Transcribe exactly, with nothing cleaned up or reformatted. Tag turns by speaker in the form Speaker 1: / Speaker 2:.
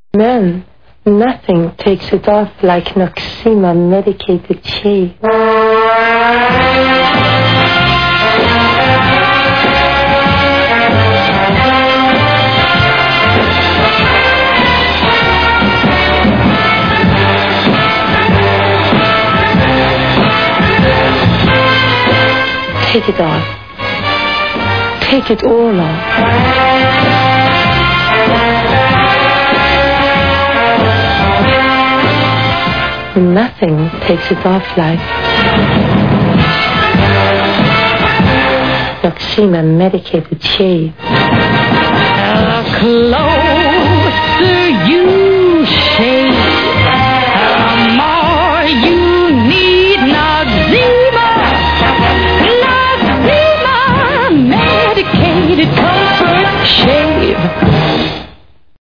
Speaker 1: Men, nothing takes it off like Noxema medicated shave. Take it off. Take it all off. Nothing takes it off like Noxema medicated shave.
Speaker 2: Close.